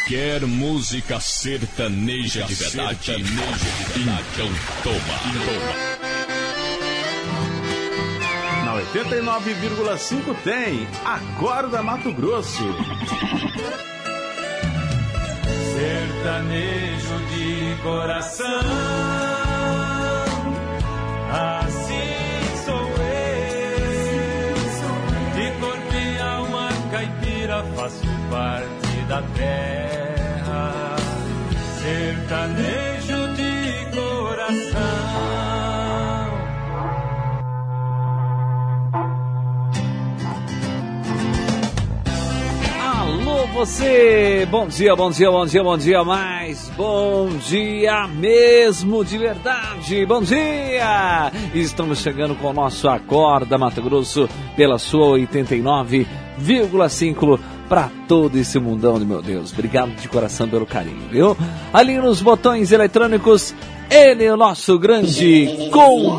Quer música sertaneja de verdade? Então toma. Na 89,5 tem Acorda Mato Grosso. Sertanejo de coração, assim sou eu. De corpo e alma caipira, faço parte da terra. Sertanejo de coração. Alô você, bom dia, mas bom dia mesmo, de verdade, bom dia! Estamos chegando com o nosso Acorda Mato Grosso pela sua 89,5 para todo esse mundão de meu Deus. Obrigado de coração pelo carinho, viu? Ali nos botões eletrônicos, ele é o nosso grande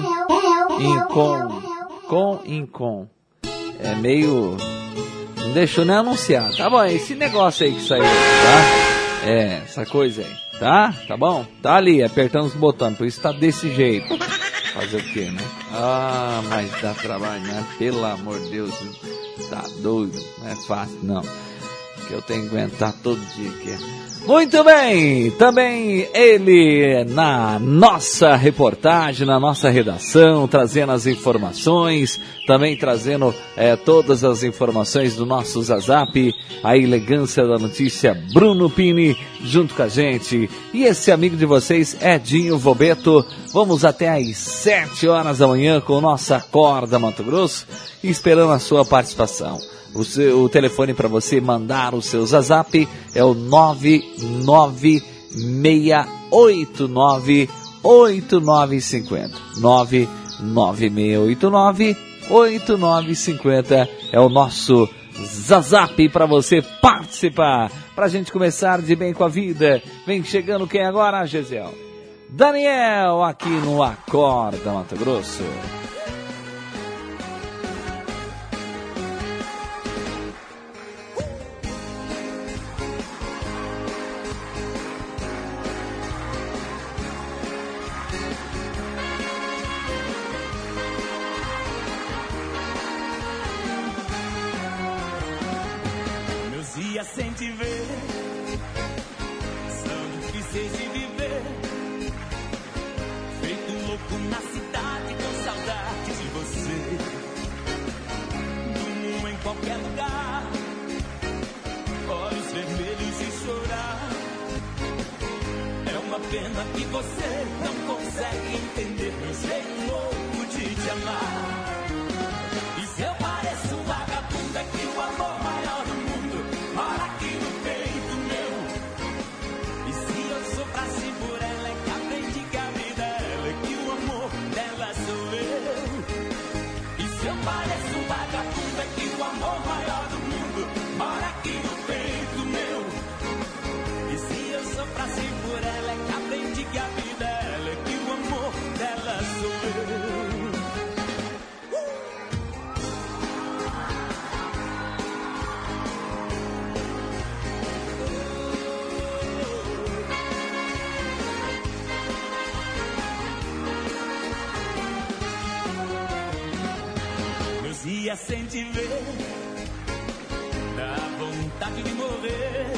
Incom. É meio... Não deixou nem anunciar. Tá bom, esse negócio aí que saiu, tá? É, essa coisa aí, tá? Tá bom? Tá ali, apertando os botões, por isso tá desse jeito. Fazer o quê, né? Ah, mas dá trabalho, né? Pelo amor de Deus, tá doido. Não é fácil, não. Que eu tenho que aguentar todo dia aqui. Muito bem, também ele na nossa reportagem, na nossa redação, trazendo as informações, também trazendo todas as informações do nosso Zazap, a elegância da notícia, Bruno Pini, junto com a gente. E esse amigo de vocês, Edinho Vobeto, vamos até às 7 horas da manhã com o nosso Acorda Mato Grosso, esperando a sua participação. O telefone para você mandar o seu Zazap é o 996898950. 996898950 é o nosso Zazap para você participar. Para a gente começar de bem com a vida. Vem chegando quem agora, Gesiel? Daniel, aqui no Acorda Mato Grosso. Sem te ver, são difíceis de viver. Feito louco na cidade com saudade de você. Durmo em qualquer lugar, olhos vermelhos de chorar. É uma pena que você não consegue entender meu jeito louco de te amar. E se eu pareço um vagabundo, é que o amor maior do mundo mora aqui no peito meu. E se eu sofrasse por ela, é que aprendi que a vida é ela, é que o amor dela sou eu. E se eu pareço um vagabundo, é que o amor maior do mundo mora aqui no peito meu. E se eu sofrasse por ela, é que aprendi que a vida é ela, é que o amor dela sou eu. Dia sem te ver, dá vontade de morrer.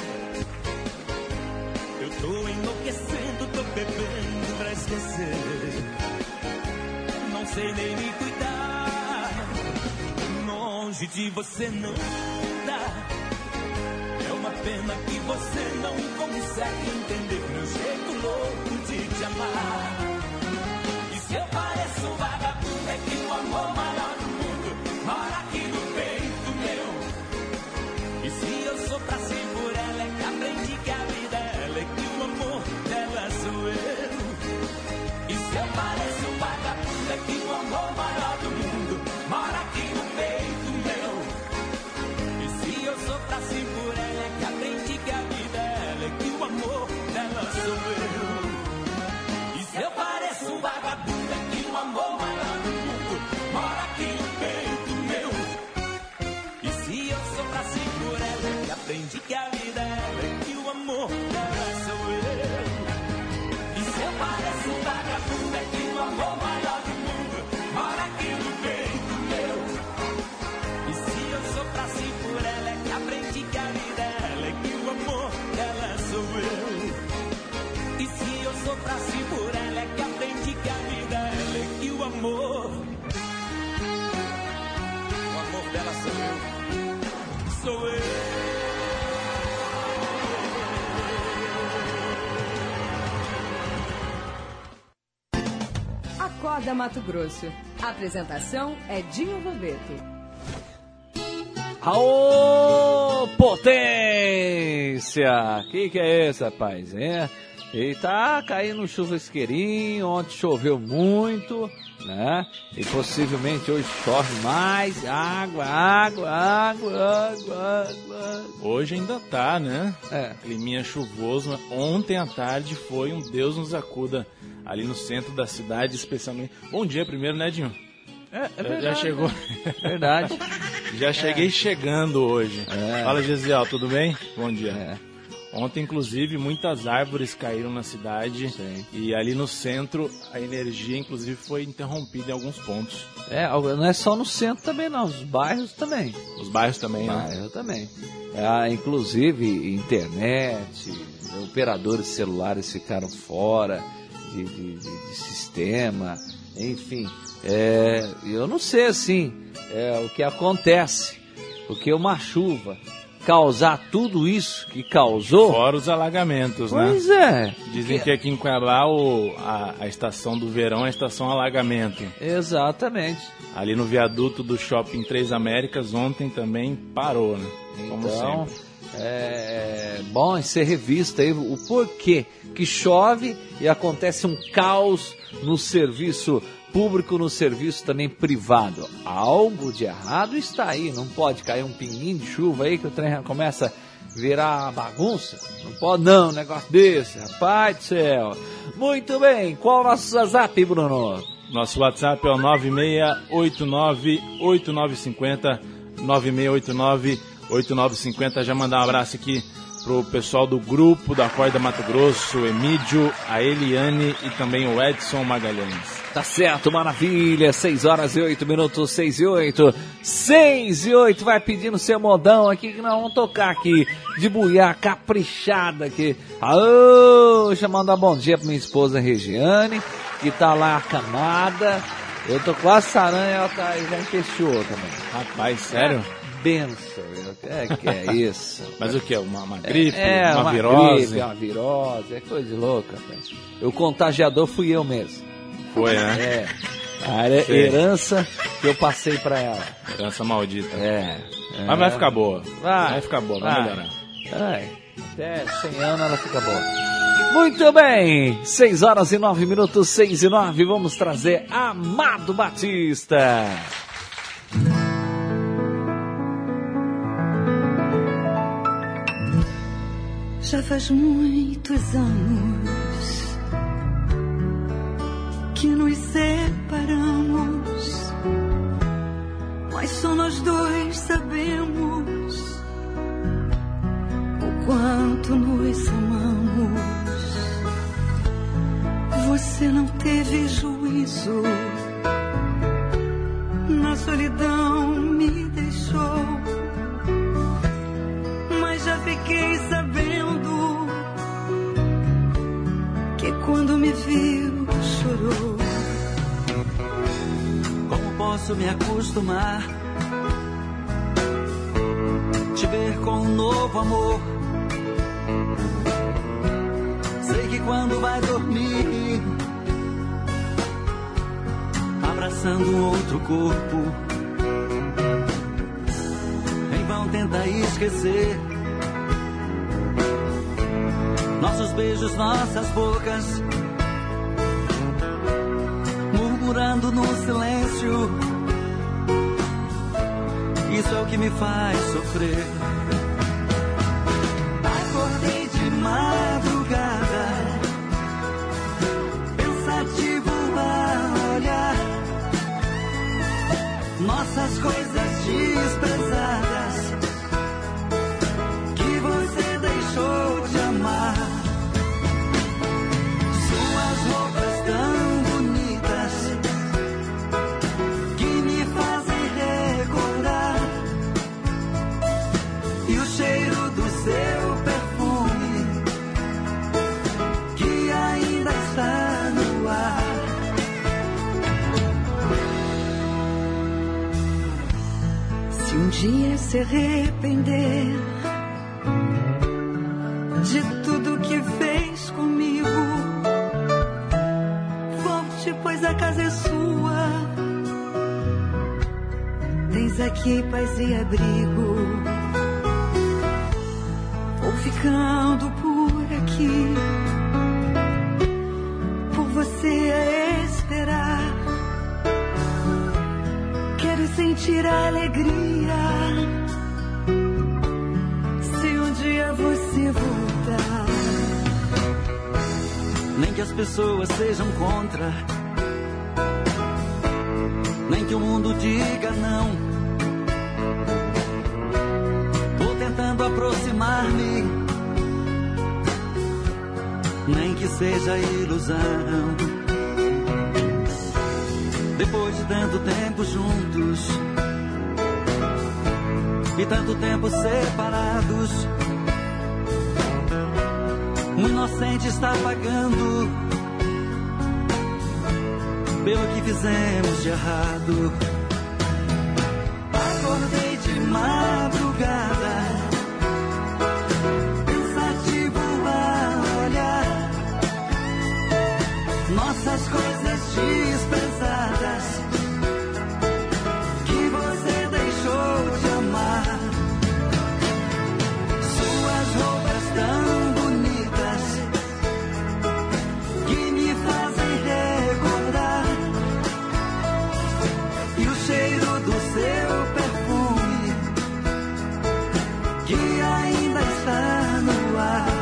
Eu tô enlouquecendo, tô bebendo pra esquecer. Não sei nem me cuidar, longe de você não dá. É uma pena que você não consegue entender meu jeito louco de te amar. E se eu pareço um vagabundo, é que o amor maior do mundo mora aqui no peito meu. E se eu soprasse por ela, é que aprendi que a vida é ela, é que o amor dela sou eu. E se eu pareço um vagabundo, é que o amor maior do mundo mora aqui no peito meu. E se eu soprasse por ela, é que aprendi que a vida é ela, é que o amor dela sou eu. E se eu pareço um vagabundo, é que o amor maior do mundo mora aqui no peito meu. E se eu soprasse por ela, é que aprendi que a vida é ela, é que o amor Acorda Mato Grosso. A apresentação é Dinho Roberto. Aô, potência! Que é esse, rapaz? E tá caindo um chuvasqueirinho, ontem choveu muito, né? E possivelmente hoje chove mais, água. Hoje ainda tá, né? É. Climinha chuvoso. Ontem à tarde foi um Deus nos acuda ali no centro da cidade, especialmente. Bom dia primeiro, né, Dinho? É verdade. Já chegou. Verdade. Já cheguei chegando hoje. É. Fala, Gesiel, tudo bem? Bom dia. É. Ontem, inclusive, muitas árvores caíram na cidade. Sim. E ali no centro a energia, inclusive, foi interrompida em alguns pontos. Não é só no centro também, não. Os bairros também. Os bairros também, né? Bairro também. Inclusive, internet, operadores celulares ficaram fora de sistema, enfim. Eu não sei, assim, o que acontece, porque uma chuva causar tudo isso que causou... Fora os alagamentos, né? Pois é. Dizem que aqui em Cuiabá a estação do verão é a estação alagamento. Exatamente. Ali no viaduto do Shopping Três Américas ontem também parou, né? Como Então, sempre. é bom ser revista aí o porquê que chove e acontece um caos no serviço público, no serviço também privado. Algo de errado está aí, não pode cair um pinguinho de chuva aí que o trem começa a virar bagunça. Não pode não, um negócio desse, rapaz do céu. Muito bem, qual o nosso WhatsApp, Bruno? Nosso WhatsApp é o 9689-8950, 9689-8950. Já mandar um abraço aqui pro pessoal do grupo da Acorda Mato Grosso, o Emídio, a Eliane e também o Edson Magalhães. Tá certo, maravilha, 6h08, 6h08, 6h08, vai pedindo seu modão aqui que nós vamos tocar aqui, de buiá, caprichada aqui. Deixa eu mandar bom dia pra minha esposa Regiane, que tá lá acamada, eu tô quase sarando e ela já empesteou também. Rapaz, sério? Benção, que é isso? Mas o que? Uma gripe? Uma virose? Gripe, uma virose, é coisa de louca, rapaz. O contagiador fui eu mesmo. Foi, né? A herança que eu passei pra ela. Herança maldita. Mas vai ficar boa. Vai ficar boa, vai melhorar. Até 100 anos ela fica boa. Muito bem, 6h09, 6h09, vamos trazer Amado Batista. Já faz muitos anos que nos separamos, mas só nós dois sabemos o quanto nos amamos. Você não teve juízo, na solidão me deixou, mas já fiquei sabendo que quando me viu chorou. Como posso me acostumar, te ver com um novo amor? Sei que quando vai dormir, abraçando um outro corpo, em vão tenta esquecer nossos beijos, nossas bocas, murmurando no silêncio. Isso é o que me faz sofrer. Acordei de madrugada, pensativo a olhar nossas coisas desprezadas que você deixou de amar. Suas roupas tão bonitas que me fazem recordar, e o cheiro do seu perfume que ainda está no ar. Se um dia se arrepender de tudo que fez comigo, volte, pois a casa é sua. abrigo. Vou ficando por aqui, por você a esperar. Quero sentir a alegria se um dia você voltar. Nem que as pessoas sejam contra, nem que o mundo diga não. Tô tentando aproximar-me, nem que seja ilusão. Depois de tanto tempo juntos e tanto tempo separados, um inocente está pagando pelo que fizemos de errado. Acordei de madrugada, pensativo a olhar nossas coisas desprezadas que você deixou de amar. Suas roupas tão bonitas que me fazem recordar, e o cheiro do seu perfume que ainda está no ar.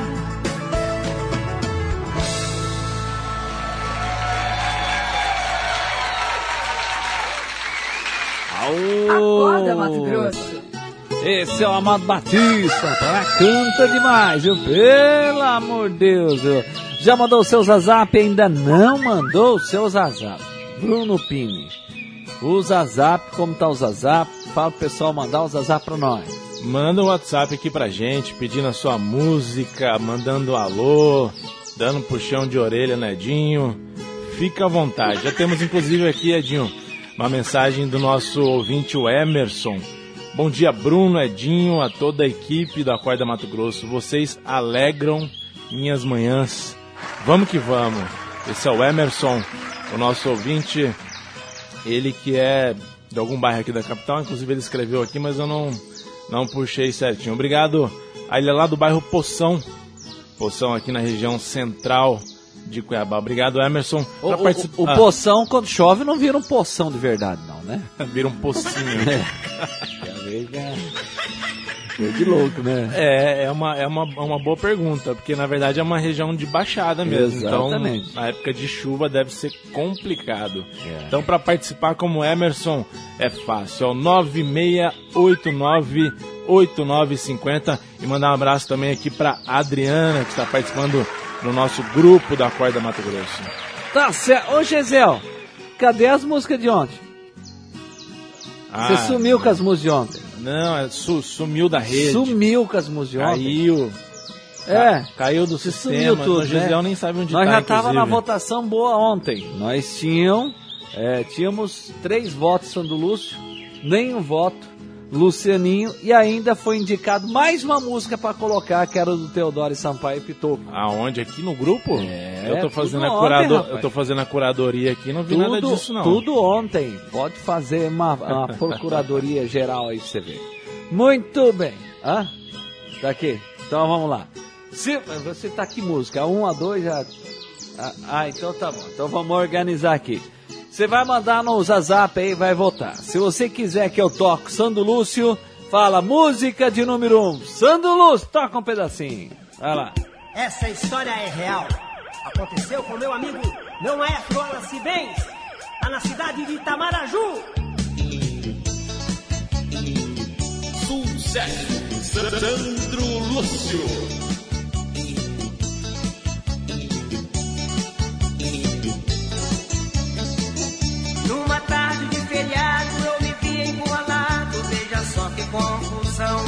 Acorda, Mato Grosso. Esse é o Amado Batista, tá? Canta demais, viu? Pelo amor de Deus, viu? Já mandou o seu Zazap? Ainda não mandou o seu Zazap. Bruno Pini, o Zazap, como tá o Zazap? Fala pro pessoal mandar o Zazap pra nós. Manda um WhatsApp aqui pra gente, pedindo a sua música, mandando alô, dando um puxão de orelha, né, Edinho? Fica à vontade. Já temos inclusive aqui, Edinho, uma mensagem do nosso ouvinte, o Emerson. Bom dia, Bruno, Edinho, a toda a equipe do Acorda Mato Grosso. Vocês alegram minhas manhãs. Vamos que vamos. Esse é o Emerson, o nosso ouvinte. Ele que é de algum bairro aqui da capital. Inclusive ele escreveu aqui, mas eu não puxei certinho. Obrigado. Ele é lá do bairro Poção. Poção aqui na região central de Cuiabá. Obrigado, Emerson. O Poção, quando chove, não vira um poção de verdade, não, né? Vira um pocinho. É de louco, né? É uma boa pergunta, porque na verdade é uma região de baixada mesmo. Exatamente. Então, na época de chuva deve ser complicado. Então, para participar como Emerson, é fácil. É o 9689-8950. E mandar um abraço também aqui para Adriana, que está participando no nosso grupo da Acorda Mato Grosso. Tá certo. Ô, Gisele, cadê as músicas de ontem? Você sumiu com as músicas de ontem. Não, sumiu da rede. Sumiu com as músicas de ontem. Caiu. Caiu do sistema. Sumiu tudo, o Gisele nem sabe onde Nós tá, já tava inclusive. na votação boa ontem. Nós tínhamos 3 votos Sandro Lúcio, nenhum voto Lucianinho, e ainda foi indicado mais uma música pra colocar, que era do Teodoro Sampaio e Pitoco. Aonde? Aqui no grupo? Eu tô fazendo eu tô fazendo a curadoria aqui, não vi nada disso não. Tudo ontem. Pode fazer uma procuradoria geral aí pra você ver. Muito bem. Daqui. Então vamos lá. Você tá aqui música? 1 a 2 já. Então tá bom. Então vamos organizar aqui. Você vai mandar no Zazap aí, vai votar. Se você quiser que eu toque Sandro Lúcio, fala música de número 1. Sandro Lúcio, toca um pedacinho. Vai lá. Essa história é real. Aconteceu com meu amigo Noé Wallace Benz, lá na cidade de Itamaraju. Sucesso, Sandro Lúcio. Numa tarde de feriado eu me vi encurralado, veja só que confusão.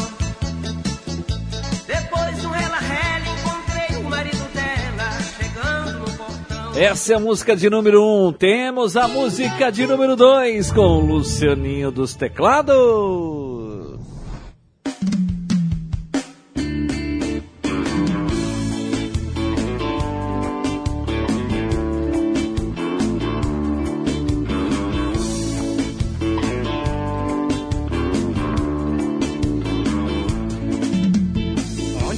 Depois do rela-rela encontrei o marido dela chegando no portão. Essa é a música de número 1. Temos a música de número 2 com o Lucianinho dos teclados.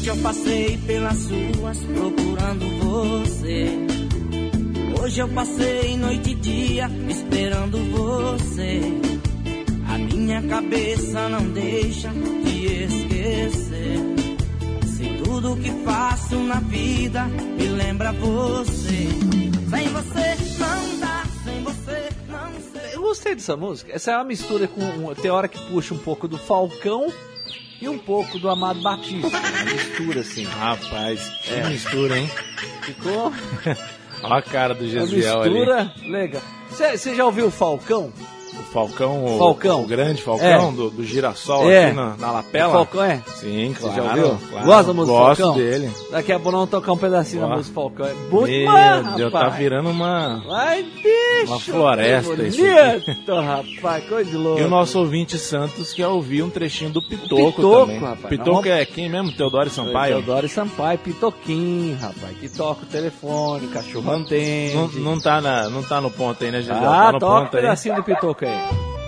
Noite eu passei pelas ruas procurando você. Hoje eu passei noite e dia esperando você. A minha cabeça não deixa de esquecer. Se tudo que faço na vida me lembra você. Sem você não dá, sem você não sei. Eu gostei dessa música. Essa é uma mistura com... Tem hora que puxa um pouco do Falcão e um pouco do Amado Batista. Uma mistura assim. Rapaz, que mistura, hein? Ficou... Olha a cara do Gesiel ali. Mistura legal. Você já ouviu o Falcão? O Falcão, Falcão. O grande Falcão do girassol aqui na lapela? O Falcão é? Sim, claro. Você já ouviu? Claro. Gosta da música Gosto Falcão? dele. Daqui a pouco nós vamos tocar um pedacinho da música Falcão. É bom Meu demais, Deus, rapaz. tá virando uma Bicho, floresta isso bonito, rapaz, coisa de louco. E o nosso ouvinte Santos quer ouvir um trechinho do Pitoco também. Rapaz. Pitoco é quem mesmo? Teodoro Sampaio? Teodoro Sampaio, Pitoquinho, rapaz, que toca o telefone, cachorro atende. Não tá no ponto aí, né, Gesiel? Ah, tá no toca ponto um pedacinho do Pitoco aí.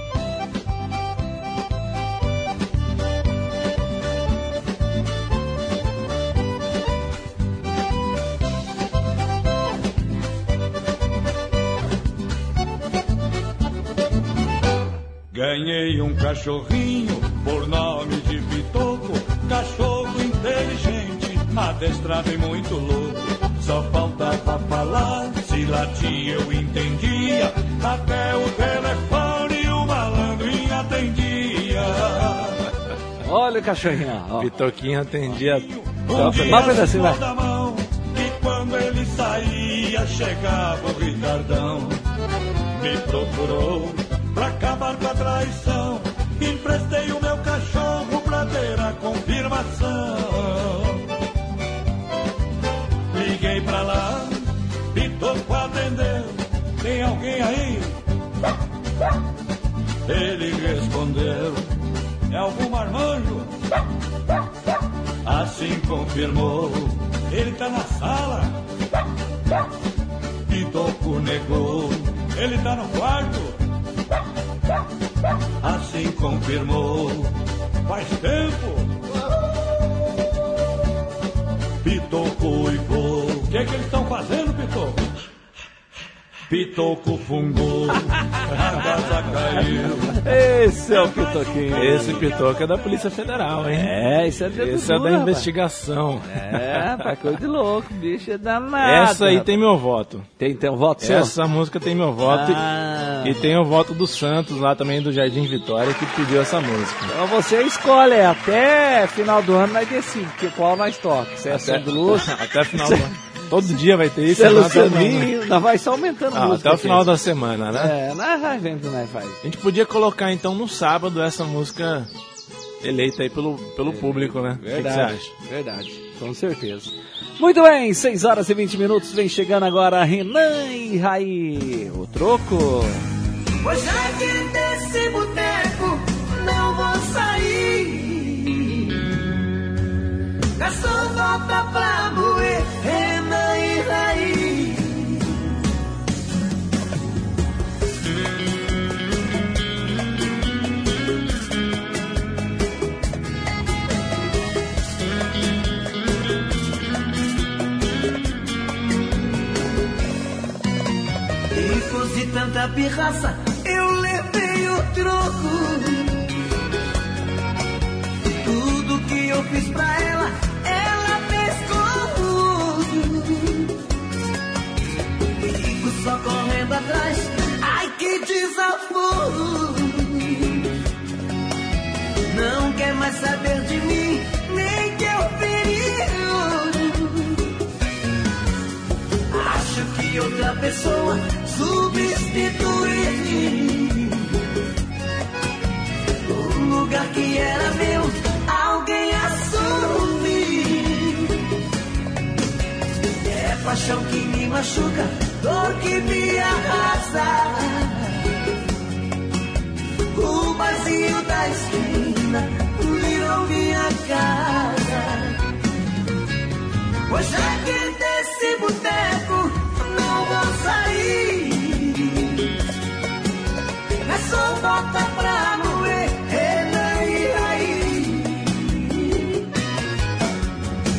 Ganhei um cachorrinho por nome de Pitoco, cachorro inteligente, adestrado e muito louco. Só faltava falar, se latia eu entendia, até o telefone o malandrinho atendia. Olha o cachorrinho, ó. Pitoquinho atendia. Da mão, e quando ele saía chegava o Ricardão. Me procurou pra acabar com a traição, emprestei o meu cachorro pra ter a confirmação. Liguei pra lá, Pitoco atendeu, tem alguém aí? Ele respondeu, é algum marmanjo? Assim confirmou, ele tá na sala? Pitoco negou, ele tá no quarto? Assim confirmou, faz tempo? Pitoco uivou, o que eles estão fazendo, Pitoco? Pitoco fungou, a casa caiu. Esse é o Pitoquinho. Esse Pitoco é da Polícia Federal, hein? Esse é da investigação. Rapaz, coisa de louco, bicho é danado. Essa aí tem meu voto. Tem um voto seu? Essa música tem meu voto. E tem o voto do Santos, lá também do Jardim Vitória, que pediu essa música. Então você escolhe, até final do ano nós decidimos qual nós toca. Se é Santo Lúcio. Até final do ano. Todo dia vai ter isso. Se é Lucianinho, nós vai só aumentando música. Até o final da semana, né? Nós vai vendo, nós faz. A gente podia colocar então no sábado essa música eleita aí pelo público, né? Verdade, o que você acha? Verdade, com certeza. Muito bem, 6 horas e 20 minutos, vem chegando agora Renan e Raí, o troco. Hoje aqui desse boteco não vou sair. Garçom, volta pra moer, Renan e Raí. Depois de tanta pirraça, eu levei o troco. Tudo que eu fiz pra ela, ela fez comigo. Fico só correndo atrás, ai que desaforo. Não quer mais saber de mim, nem que eu perigo. Acho que outra pessoa substituir o lugar que era meu, alguém assumir. É paixão que me machuca, dor que me arrasa. O barzinho da esquina virou minha casa. Hoje aqui desse boteco não vou sair. É só volta pra moer, Renan e Raí.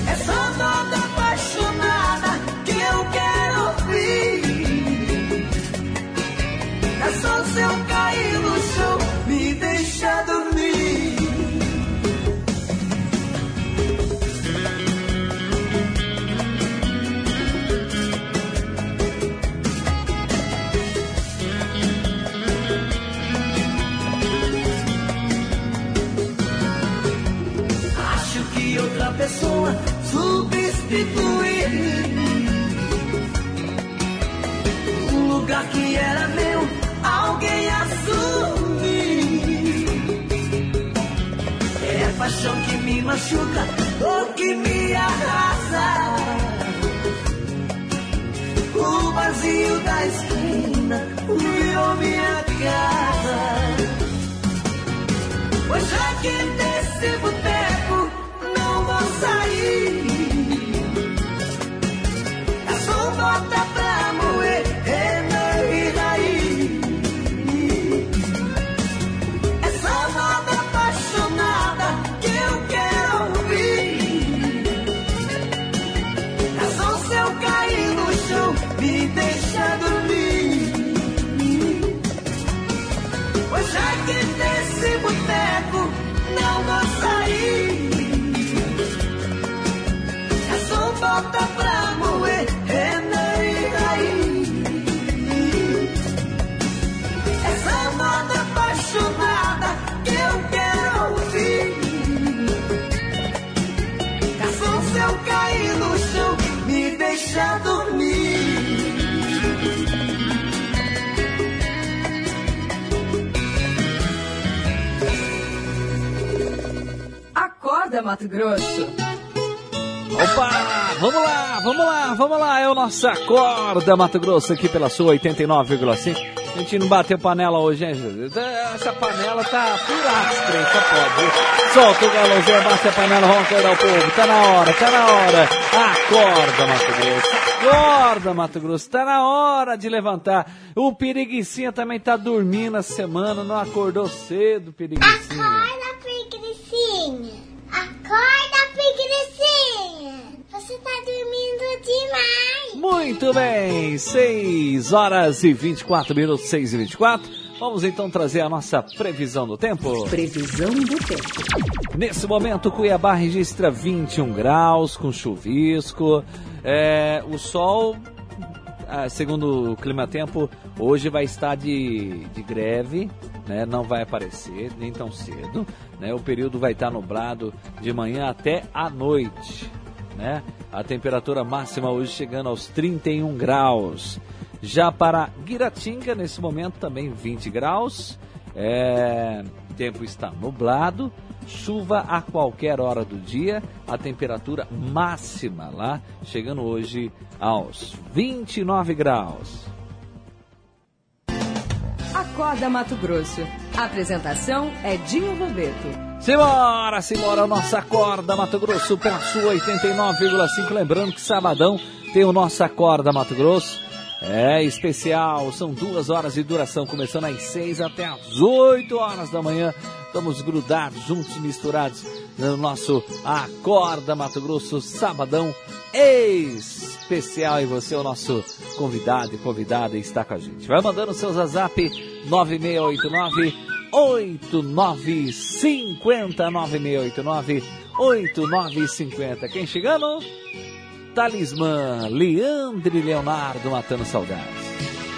pessoa substituir um lugar que era meu, alguém assumir. É a paixão que me machuca, dor que me arrasa. O vazio da esquina virou minha casa. Pois já que desse boteco não vou sair, é só bota pra moer, Renan e raiz. É só moda apaixonada que eu quero ouvir. É só se eu cair no chão, me deixa dormir. Pois já que desse boteco não vou sair, é só volta pra moer, Renan e raiz. Essa moda apaixonada que eu quero ouvir. É só se eu cair no chão, me deixa dormir. Acorda, Mato Grosso. Opa, vamos lá, é o nosso Acorda Mato Grosso aqui pela sua 89,5. A gente não bateu panela hoje, hein, Jesus? Essa panela tá furada, só pode. Solta o galãozinho, bate a panela, vamos acordar o povo. Tá na hora. Acorda, Mato Grosso. Acorda, Mato Grosso. Tá na hora de levantar. O Piriguicinha também tá dormindo essa semana, não acordou cedo, Piriguicinha. Acorda, Piriguicinha. Acorda, Piriguicinha. Você tá dormindo demais. Muito bem, 6 horas e 24 minutos, 6 e 24. Vamos então trazer a nossa previsão do tempo. Previsão do tempo. Nesse momento, Cuiabá registra 21 graus, com chuvisco. O sol, segundo o Climatempo, hoje vai estar de greve, né? Não vai aparecer nem tão cedo, né? O período vai estar nublado de manhã até à noite, né? A temperatura máxima hoje chegando aos 31 graus. Já para Guiratinga, nesse momento também 20 graus. O tempo está nublado. Chuva a qualquer hora do dia. A temperatura máxima lá chegando hoje aos 29 graus. Acorda, Mato Grosso. A apresentação é Dinho Roberto. Simbora, o nosso Acorda Mato Grosso pela sua 89,5. Lembrando que sabadão tem o nosso Acorda Mato Grosso. Especial, são 2 horas de duração, começando às 6 até às 8 horas da manhã. Estamos grudados, juntos, misturados no nosso Acorda Mato Grosso, sabadão especial. E você é o nosso convidado e convidada, está com a gente. Vai mandando seus WhatsApp 9689-8950, 9689-8950. Quem chegando? Talismã, Leandro e Leonardo matando saudades.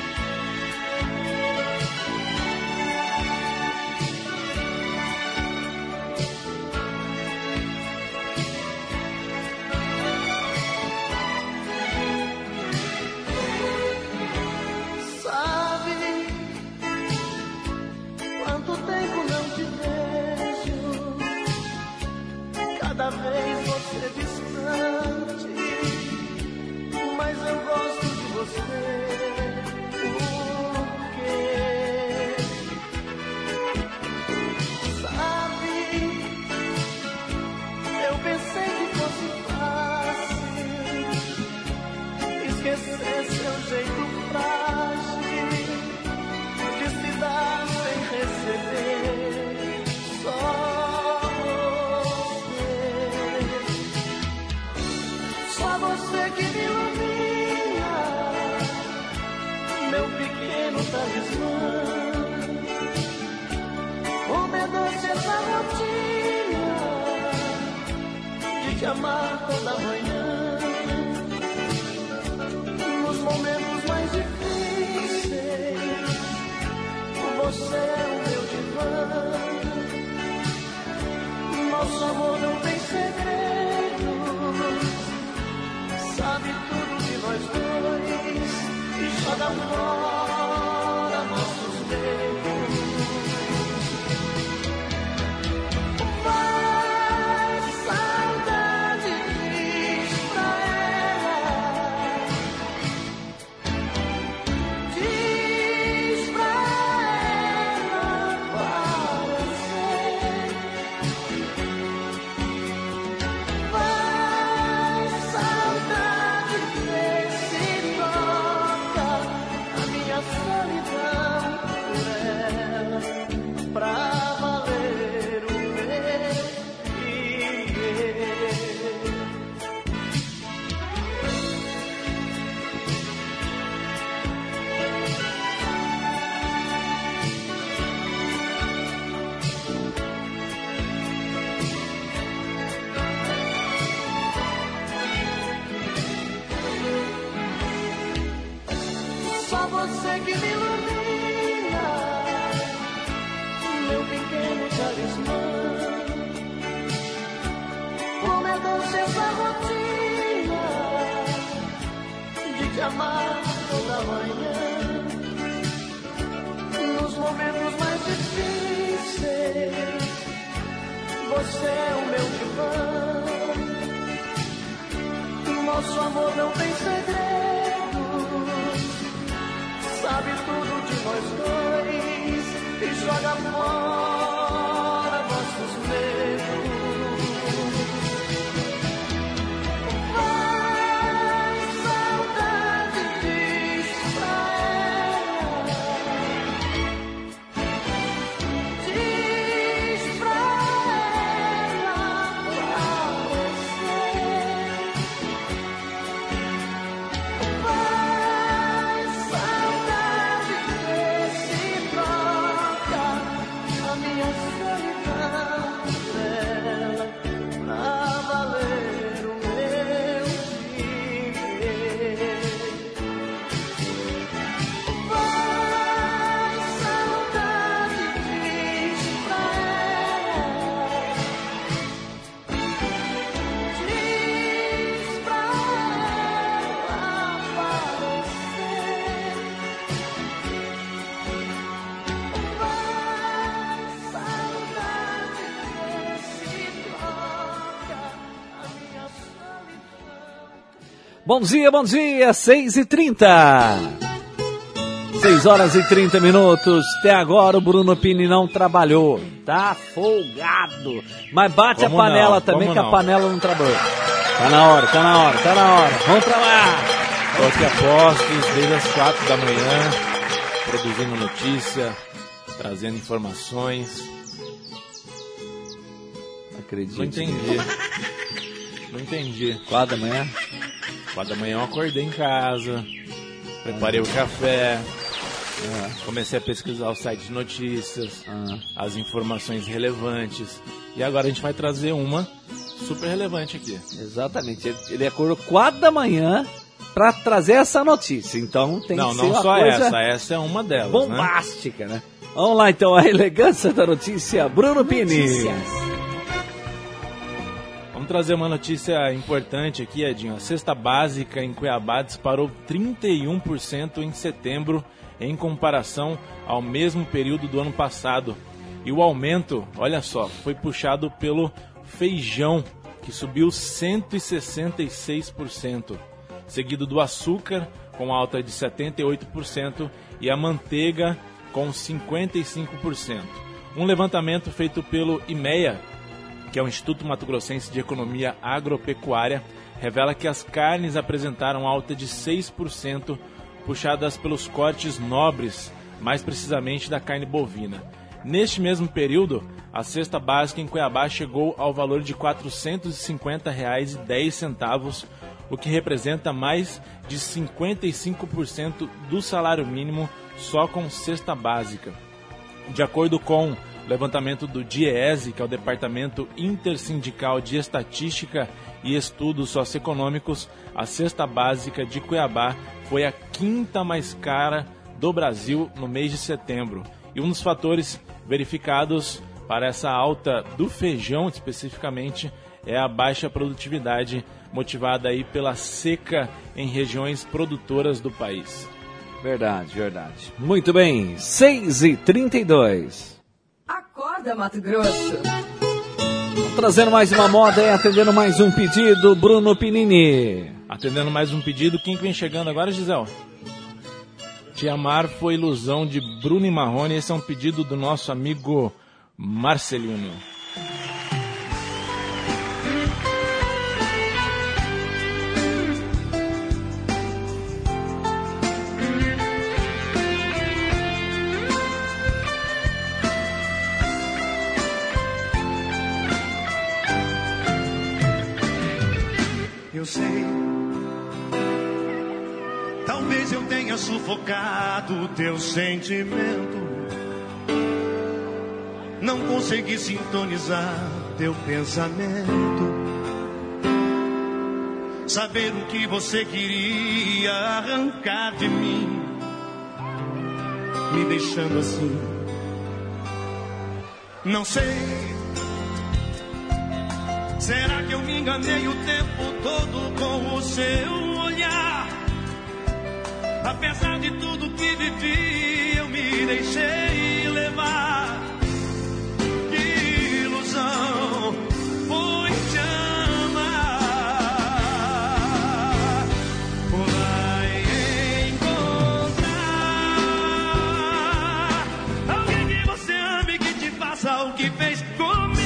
Amar toda manhã, nos momentos mais difíceis, você é o meu divã. Nosso amor não tem segredo, fosse essa rotina de te amar toda manhã, nos momentos mais difíceis, você é o meu divã. Nosso amor não tem segredos, sabe tudo de nós dois e joga fora nossos medos. Vai, saudade, diz pra ela, diz pra ela, pra você. Vai, saudade, desse troca a minha solidão dela pra valer o meu viver. Vai, saudade, diz pra ela, diz pra ela aparecer. Vai, saudade, desse troca a minha solidão. Bom dia, 6h30. 6h30. Até agora o Bruno Pini não trabalhou. Tá folgado. Mas bate Vamos a panela não, também, vamos que a não. panela não trabalhou. Tá na hora. Vamos trabalhar. Tô aqui a postos desde as 4 da manhã, produzindo notícia, trazendo informações. Acredito. Não entendi. 4 da manhã? 4 da manhã eu acordei em casa, preparei o café, comecei a pesquisar o site de notícias, as informações relevantes. E agora a gente vai trazer uma super relevante aqui. Exatamente. Ele acordou 4 da manhã pra trazer essa notícia. Então tem que ser Não uma só coisa essa é uma delas, bombástica, né? Vamos lá então, a elegância da notícia, Bruno Pini. Vamos trazer uma notícia importante aqui, Edinho. A cesta básica em Cuiabá disparou 31% em setembro em comparação ao mesmo período do ano passado. E o aumento, olha só, foi puxado pelo feijão, que subiu 166%, seguido do açúcar, com alta de 78%, e a manteiga, com 55%. Um levantamento feito pelo IMEA, que é o Instituto Mato Grossense de Economia Agropecuária, revela que as carnes apresentaram alta de 6%, puxadas pelos cortes nobres, mais precisamente da carne bovina. Neste mesmo período, a cesta básica em Cuiabá chegou ao valor de R$ 450,10, o que representa mais de 55% do salário mínimo só com cesta básica. De acordo com o levantamento do DIEESE, que é o Departamento Intersindical de Estatística e Estudos Socioeconômicos, a cesta básica de Cuiabá foi a quinta mais cara do Brasil no mês de setembro. E um dos fatores verificados para essa alta do feijão, especificamente, é a baixa produtividade, motivada aí pela seca em regiões produtoras do país. Verdade. Muito bem, 6h32. Acorda, Mato Grosso. Trazendo mais uma moda e atendendo mais um pedido, Bruno Pinini. Atendendo mais um pedido, quem vem chegando agora, Gisele? Te Amar Foi Ilusão, de Bruno e Marrone. Esse é um pedido do nosso amigo Marcelino. Eu sei, talvez eu tenha sufocado o teu sentimento, não consegui sintonizar teu pensamento, saber o que você queria arrancar de mim, me deixando assim. Não sei Será que eu me enganei o tempo todo com o seu olhar? Apesar de tudo que vivi, eu me deixei levar. Que ilusão foi te amar. Vai encontrar alguém que você ame e que te faça o que fez comigo.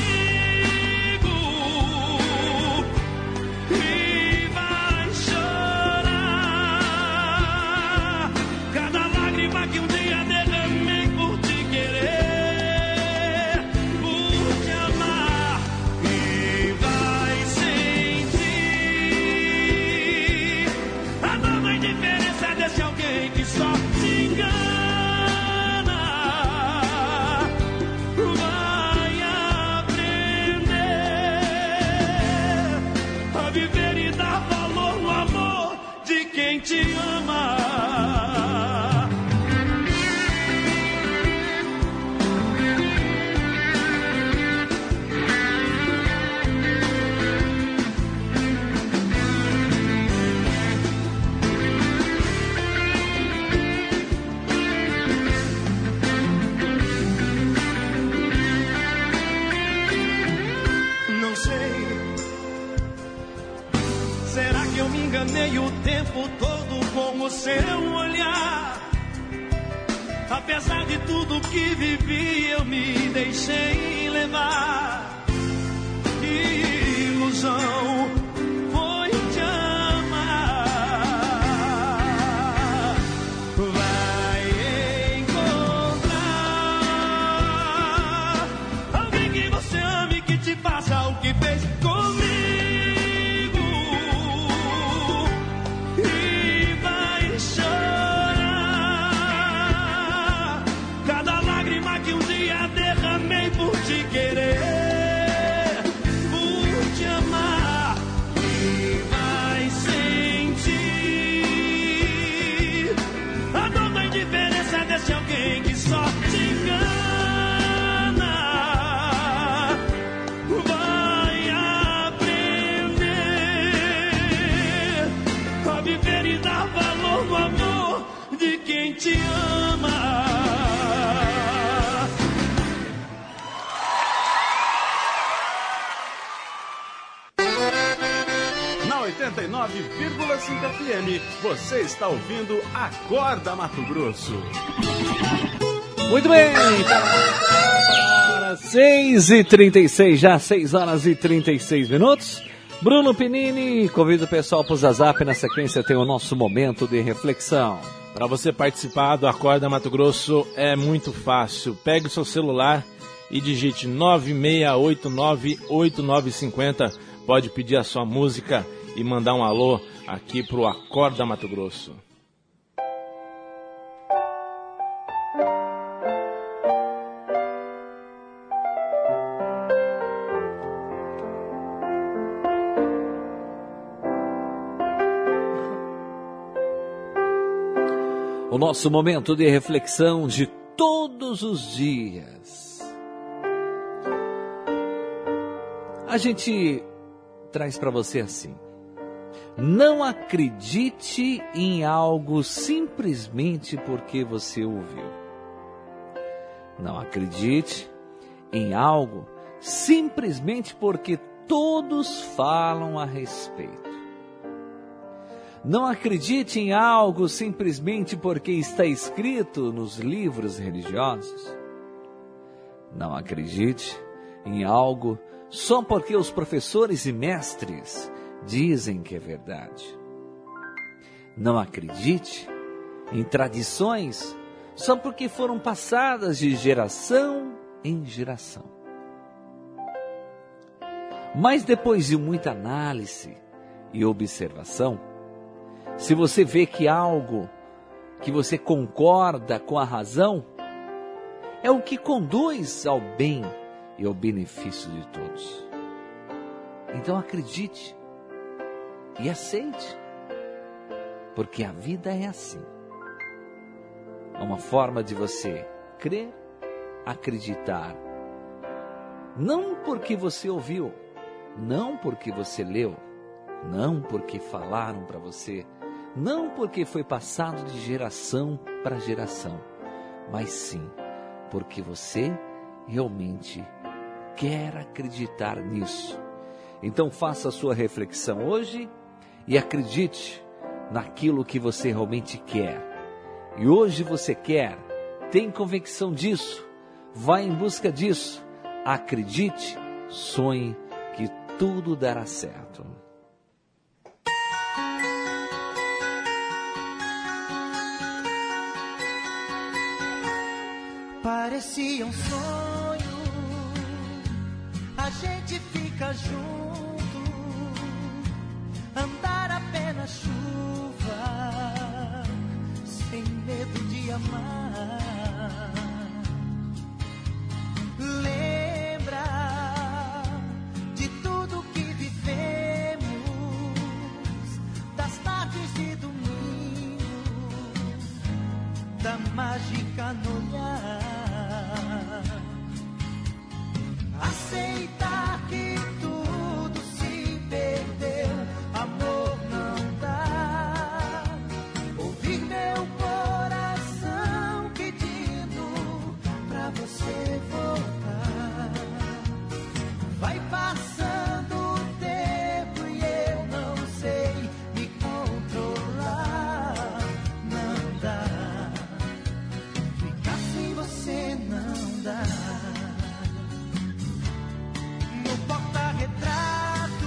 E vai chorar cada lágrima que um dia derramei por te querer, por te amar. E vai sentir a nova indiferença desse alguém que só se engana. Vai aprender a viver e dar valor no amor de quem te ama. Não sei. Será que eu me enganei o tempo todo com o seu olhar? Apesar de tudo que vivi, eu me deixei levar. Que ilusão foi te amar. Vai encontrar alguém que você ame e que te faça o que fez comigo. E vai chorar cada lágrima que um dia derramei por te querer, por te amar. E vai sentir a dor da indiferença desse alguém que só te engana. Vai aprender a viver e dar valor no amor de quem te ama. Na 89,5 FM, você está ouvindo Acorda Mato Grosso. Muito bem, para 6h36, já 6 horas e 36 minutos. Bruno Pinini, convido o pessoal para o Zazap. Na sequência tem o nosso momento de reflexão. Para você participar do Acorda Mato Grosso é muito fácil. Pegue o seu celular e digite 96898950. Pode pedir a sua música e mandar um alô aqui pro Acorda Mato Grosso. O nosso momento de reflexão de todos os dias. A gente traz para você assim: não acredite em algo simplesmente porque você ouviu. Não acredite em algo simplesmente porque todos falam a respeito. Não acredite em algo simplesmente porque está escrito nos livros religiosos. Não acredite em algo só porque os professores e mestres dizem que é verdade. Não acredite em tradições só porque foram passadas de geração em geração. Mas depois de muita análise e observação, se você vê que algo que você concorda com a razão é o que conduz ao bem e ao benefício de todos, então acredite e aceite, porque a vida é assim. É uma forma de você crer, acreditar, não porque você ouviu, Não porque você leu, não porque falaram para você, não porque foi passado de geração para geração, mas sim porque você realmente quer acreditar nisso. Então faça a sua reflexão hoje e acredite naquilo que você realmente quer. E hoje você quer, tem convicção disso, vai em busca disso, acredite, sonhe que tudo dará certo. Parecia um sonho, a gente fica junto, andar apenas chuva, sem medo de amar. Lembra de tudo que vivemos, das tardes de domingo, da mágica no olhar. Aceitar que tudo se perdeu, amor não dá. Ouvir meu coração pedindo pra você voltar. Vai passando o tempo e eu não sei me controlar. Não dá, ficar sem você não dá. No porta-retrato,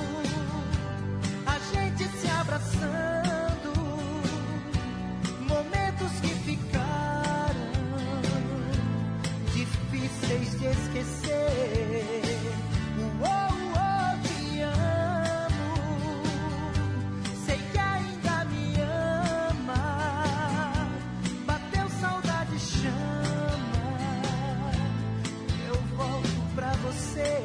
a gente se abraçando, momentos que ficaram difíceis de esquecer. Te amo, sei que ainda me ama, bateu saudade, chama, eu volto pra você.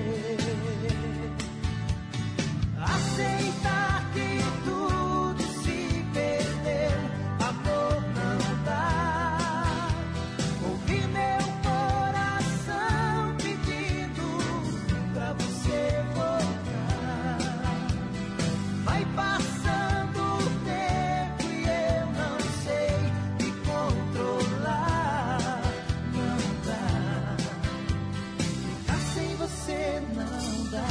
Aceitar que tudo se perdeu, amor não dá. Ouvir meu coração pedindo pra você voltar. Vai passando o tempo e eu não sei me controlar. Não dá, ficar sem você não dá.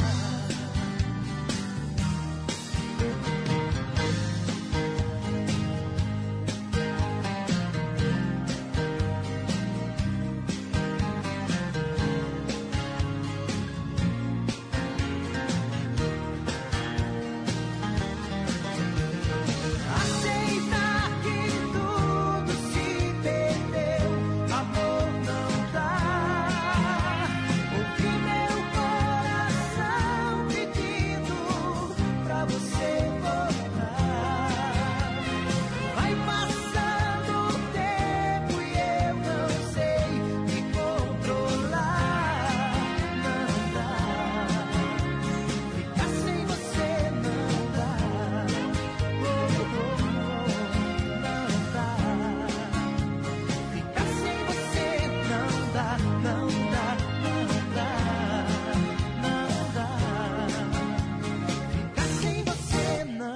Aceitar que tudo se perdeu, amor não dá. Ouvir meu coração pedindo pra você voltar. Vai passando o tempo e eu não sei me controlar. Não dá, ficar sem você não dá. Não dá, ficar sem você não dá. Não dá, não dá, não dá, ficar sem você não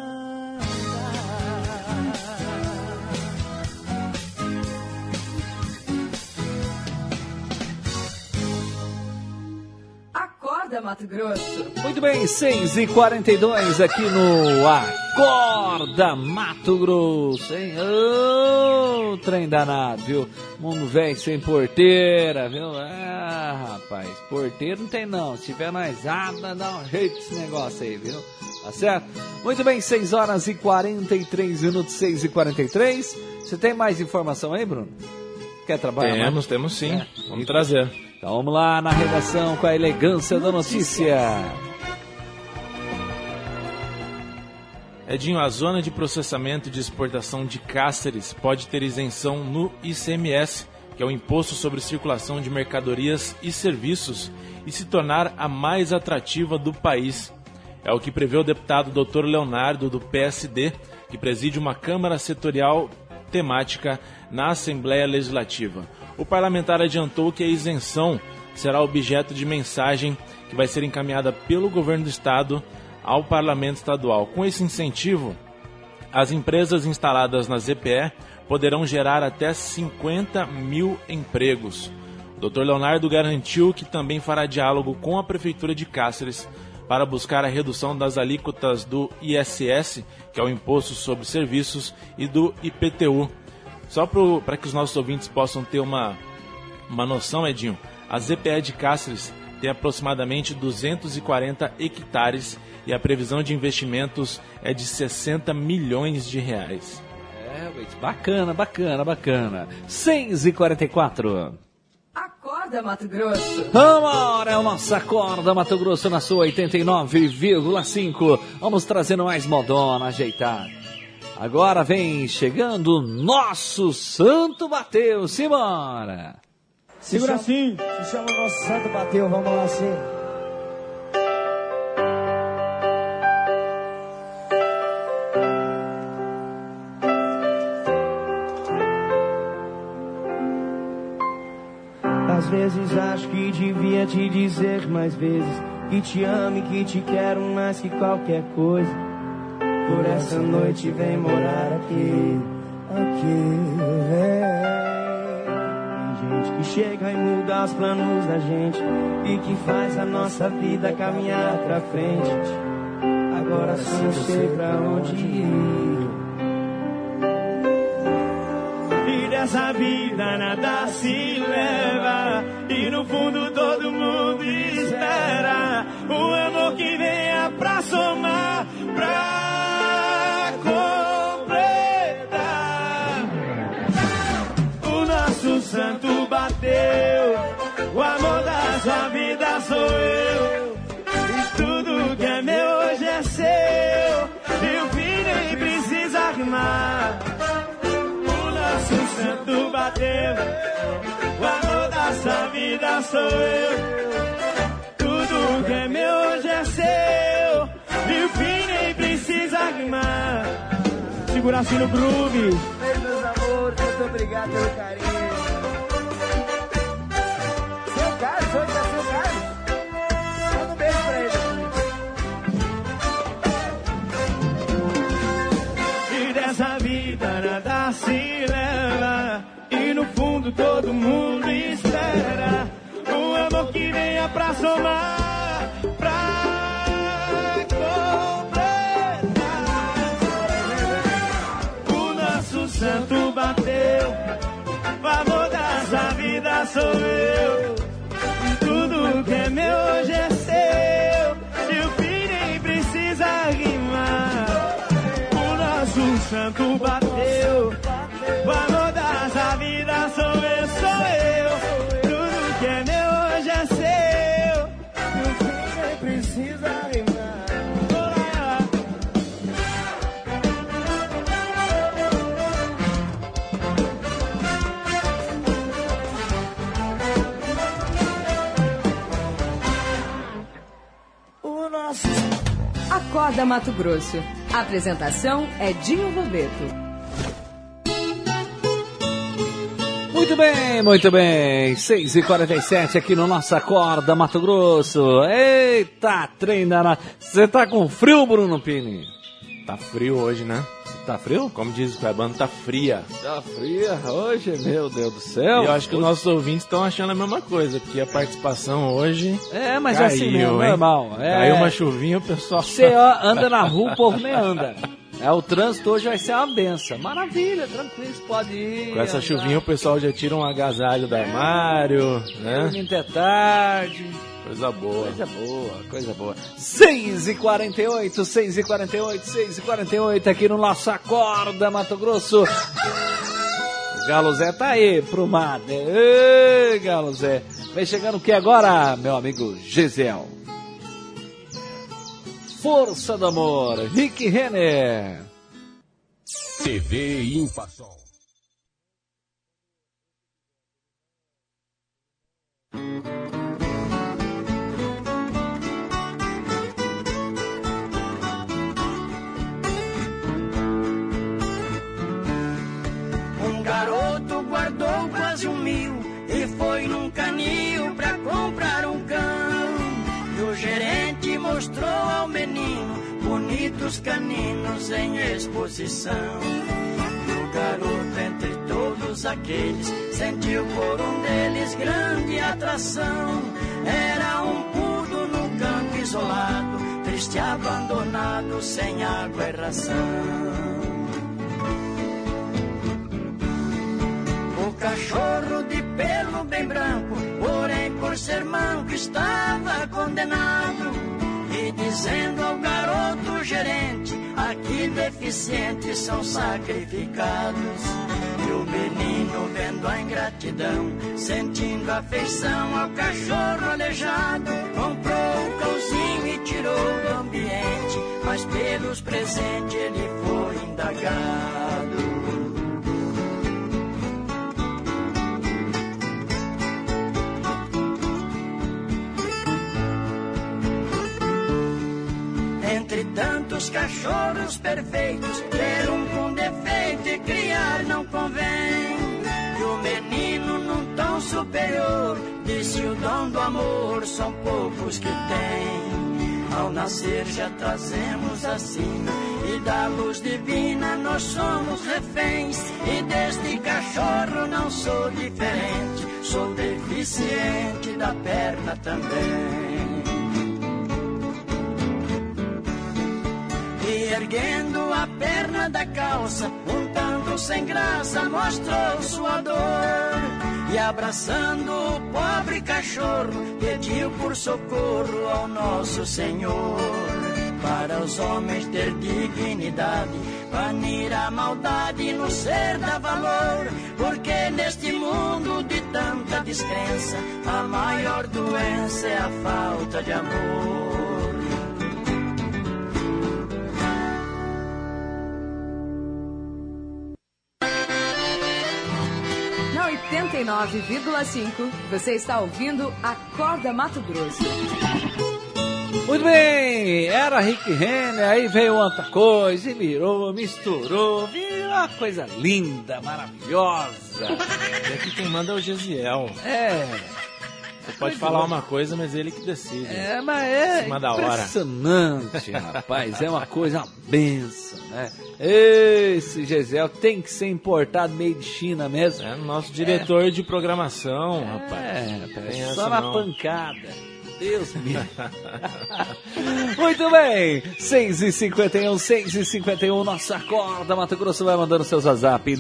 dá. Acorda, Mato Grosso. Muito bem, 6h42 aqui no Acorda Mato Grosso, hein? Ô, trem danado, viu? Mundo velho sem porteira, viu? Ah, rapaz, porteiro não tem não. Se tiver nós aba, dá um jeito esse negócio aí, viu? Tá certo? Muito bem, 6h43, 6h43. Você tem mais informação aí, Bruno? Quer trabalhar? Temos sim. Vamos trazer. Então vamos lá na redação com a elegância da notícia. Edinho, a zona de processamento e de exportação de Cáceres pode ter isenção no ICMS, que é o Imposto sobre Circulação de Mercadorias e Serviços, e se tornar a mais atrativa do país. É o que prevê o deputado Dr. Leonardo, do PSD, que preside uma Câmara Setorial temática na Assembleia Legislativa. O parlamentar adiantou que a isenção será objeto de mensagem que vai ser encaminhada pelo governo do estado ao parlamento estadual. Com esse incentivo, as empresas instaladas na ZPE poderão gerar até 50 mil empregos. O Dr. Leonardo garantiu que também fará diálogo com a Prefeitura de Cáceres para buscar a redução das alíquotas do ISS, que é o Imposto sobre Serviços, e do IPTU. Só para que os nossos ouvintes possam ter uma noção, Edinho, a ZPE de Cáceres tem aproximadamente 240 hectares e a previsão de investimentos é de 60 milhões de reais. Bacana. 6h44. Acorda, Mato Grosso. Agora é o nosso Acorda Mato Grosso na sua 89,5. Vamos trazendo mais modona, ajeitar. Agora vem chegando nosso Santo Bateu. Simbora. Segura assim. Se chama o nosso Santo Bateu. Vamos lá assim. Às vezes acho que devia te dizer mais vezes que te amo e que te quero mais que qualquer coisa. Por essa noite vem morar aqui. Tem gente que chega e muda os planos da gente e que faz a nossa vida caminhar pra frente. Agora só não sei pra onde ir. Essa vida nada se leva e no fundo todo mundo espera um amor que venha pra somar, pra completar. O nosso santo bateu, o amor da sua vida sou eu, e tudo que é meu hoje é seu, e o fim nem precisa rimar. O santo bateu, o amor da sua vida sou eu, tudo que é meu hoje é seu, e o fim nem precisa rimar. Segura assim no groove. Ei, meus amores, muito obrigado pelo carinho. Seu Carlos, hoje é seu Carlos. Manda um beijo pra ele. E dessa vida nada se leva, e no fundo todo mundo espera um amor que venha pra somar, pra completar. O nosso santo bateu, o amor da sua vida sou eu, tudo que é meu hoje é seu, e o fim nem precisa rimar. O nosso santo bateu, o amor da sua vida sou eu, tudo que é meu hoje é seu, e o fim nem precisa rimar. O nosso Acorda Mato Grosso. Apresentação Edinho Roberto. Muito bem, 6h47 aqui no nosso Acorda Mato Grosso. Eita, trem danado. Você tá com frio, Bruno Pini? Tá frio hoje, né? Tá frio? Como diz o Clebano, tá fria. Tá fria hoje, meu Deus do céu. E eu acho que os nossos ouvintes estão achando a mesma coisa, porque a participação hoje mas caiu, assim mesmo, normal. Caiu uma chuvinha, o pessoal... Você anda na rua, o povo nem anda. O trânsito hoje vai ser uma benção. Maravilha, tranquilo, você pode ir. Com essa chuvinha o pessoal já tira um agasalho do armário, né? Muito é tarde. Coisa boa. Coisa boa. 6h48 aqui no nosso Acorda Mato Grosso. O Galo Zé tá aí pro mato. Ei, Galo Zé. Vem chegando o que agora, meu amigo Gisel? Força do Amor, Rick Renner. TV Impasol. Um garoto guardou quase 1.000 e foi num canil pra comprar um cão. bonitos caninos em exposição. E o garoto, entre todos aqueles, sentiu por um deles grande atração. Era um pudo num canto isolado, triste, abandonado, sem água e ração. O cachorro de pelo bem branco, porém por ser manco estava condenado. E dizendo ao garoto gerente, aqui deficientes são sacrificados. E o menino, vendo a ingratidão, sentindo afeição ao cachorro aleijado, comprou o cãozinho e tirou do ambiente, mas pelos presentes ele foi indagado. Entre tantos cachorros perfeitos, ter um com defeito e criar não convém. E o menino num tom superior disse: o dom do amor são poucos que têm. Ao nascer já trazemos a sina, e da luz divina nós somos reféns. E deste cachorro não sou diferente, sou deficiente da perna também. E erguendo a perna da calça, um tanto sem graça, mostrou sua dor. E abraçando o pobre cachorro, pediu por socorro ao nosso Senhor. Para os homens ter dignidade, banir a maldade no ser dá valor. Porque neste mundo de tanta descrença, a maior doença é a falta de amor. Na 89,5, você está ouvindo Acorda Mato Grosso. Muito bem, era Rick Renner, aí veio outra coisa e virou, misturou, virou uma coisa linda, maravilhosa. E aqui quem manda é o Gesiel. Você pode falar uma coisa, mas ele que decide. Mas é impressionante, rapaz, é uma coisa, uma benção, né? Esse Gesiel tem que ser importado meio de China mesmo. É nosso diretor de programação, rapaz. Só na pancada. Deus me livre. Muito bem, 6h51, 6h51, nossa Acorda Mato Grosso vai mandando seu WhatsApp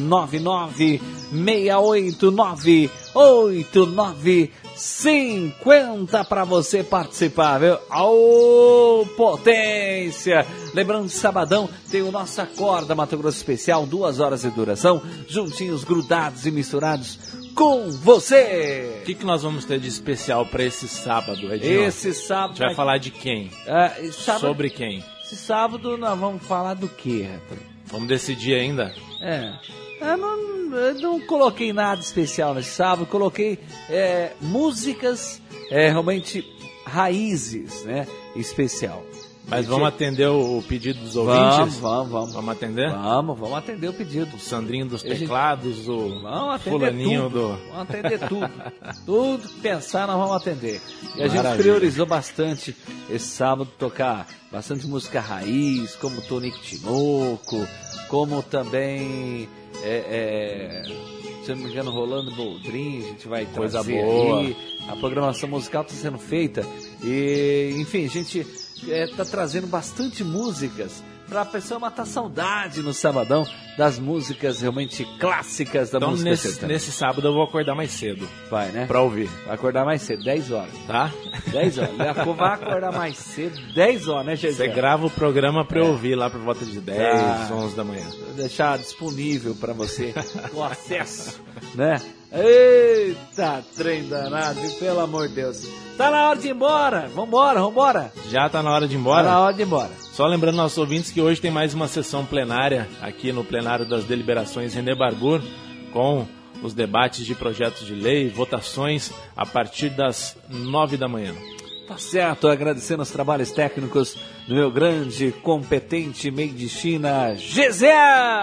996898950 para você participar, viu? Ô, potência! Lembrando que sabadão tem o nosso Acorda Mato Grosso especial, 2 horas de duração, juntinhos, grudados e misturados com você. O que nós vamos ter de especial para esse sábado, Edinho? Esse sábado... A gente vai falar de quem? Sobre quem? Esse sábado nós vamos falar do quê, rapaz? Vamos decidir ainda? Eu não coloquei nada especial nesse sábado, coloquei músicas realmente raízes, né? Especial. Mas vamos atender o pedido dos ouvintes? Vamos. Vamos atender? Vamos atender o pedido. O Sandrinho dos teclados, o fulaninho do... Vamos atender tudo. Tudo que pensar nós vamos atender. E a gente priorizou bastante esse sábado tocar bastante música raiz, como Tonico Tinoco, como também, se eu não me engano, Rolando Boldrin, a gente vai trazer coisa boa. Aí. A programação musical está sendo feita e, enfim, a gente está trazendo bastante músicas para a pessoa matar saudade no sabadão das músicas realmente clássicas da música sertaneja. Nesse sábado eu vou acordar mais cedo. Vai, né? Pra ouvir. Vai acordar mais cedo, 10 horas. Tá? 10 horas. Vai acordar mais cedo, 10 horas, né, Jesus? Você grava o programa pra eu ouvir lá por volta de 10, 11 da manhã. Vou deixar disponível pra você o acesso, né? Eita, trem danado, pelo amor de Deus. Tá na hora de ir embora. Vambora. Já tá na hora de ir embora? Tá na hora de ir embora. Só lembrando aos ouvintes que hoje tem mais uma sessão plenária aqui no plenário das deliberações René Barbour, com os debates de projetos de lei, votações a partir das 9 da manhã. Tá certo, agradecendo os trabalhos técnicos do meu grande, competente meio de China, Gesiel!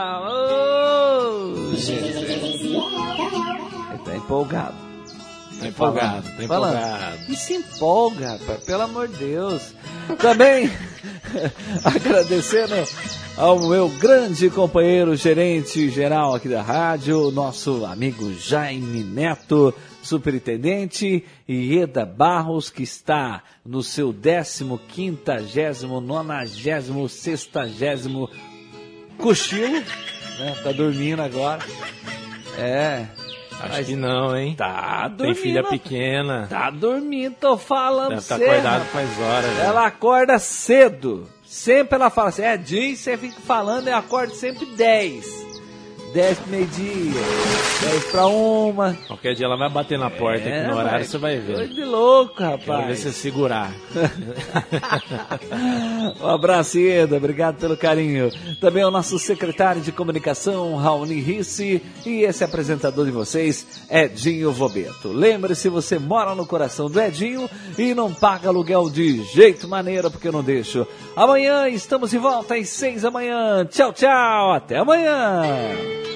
Gesiel. Ele tá empolgado. Tá empolgado. E se empolga, rapaz, pelo amor de Deus. Também Agradecendo ao meu grande companheiro, gerente geral aqui da rádio, nosso amigo Jaime Neto, superintendente, e Eda Barros, que está no seu 15º, 90º, 60º cochilo, né? Tá dormindo agora. Acho que não, hein? Tá dormindo. Tem filha pequena. Tá dormindo, tô falando. Deve estar acordado faz horas. Né? Ela acorda cedo. Sempre ela fala assim, Dinho, você fica falando, eu acordo sempre 10 pro meio-dia, 10 para 1. Qualquer dia ela vai bater na porta aqui no horário, você vai ver. Coisa de louco, rapaz. Quero ver você segurar. Um abraço, Eda, obrigado pelo carinho. Também o nosso secretário de comunicação, Raoni Risse, e esse apresentador de vocês, Edinho Vobeto. Lembre-se, você mora no coração do Edinho e não paga aluguel de jeito maneiro, porque eu não deixo. Amanhã estamos de volta às 6 da manhã. Tchau, tchau, até amanhã.